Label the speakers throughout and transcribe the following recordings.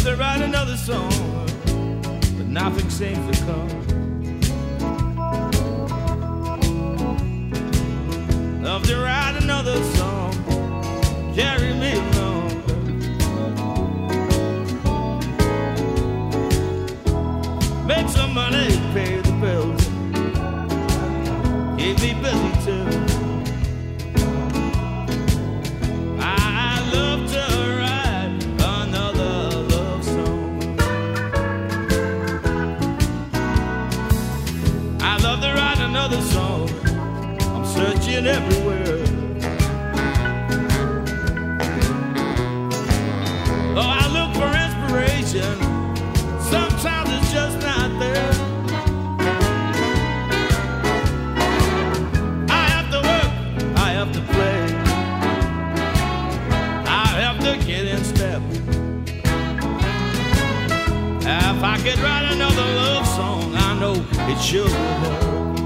Speaker 1: to write another song, but nothing seems to come. Love to write another song, carry me along. Make some money, pay the bills, keep me busy too. I love to write another love song. I love to write another song. I'm searching everywhere. Oh, I look for inspiration. Sometimes it's just not there. I have to work, I have to play, I have to get in step. If I could write another love song, I know it sure would help.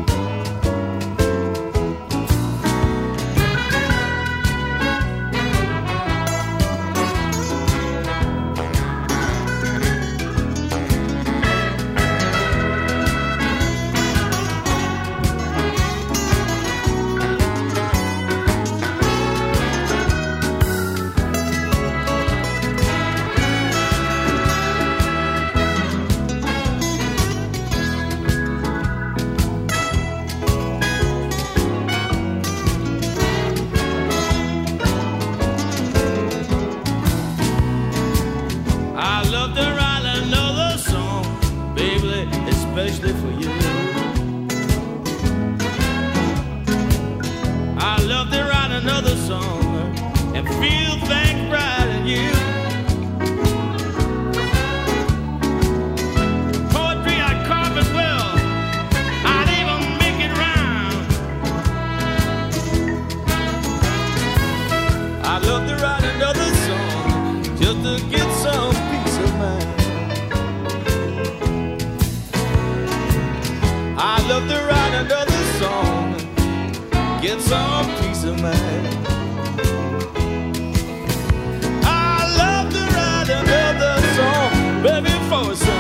Speaker 1: Especially for you. I love to write another song and feel things right in you. Poetry I carve as well, I'd even make it rhyme. I love to write another song just to get some peace of mind. I love to write another song, get some peace of mind. I love to write another song, baby, for some.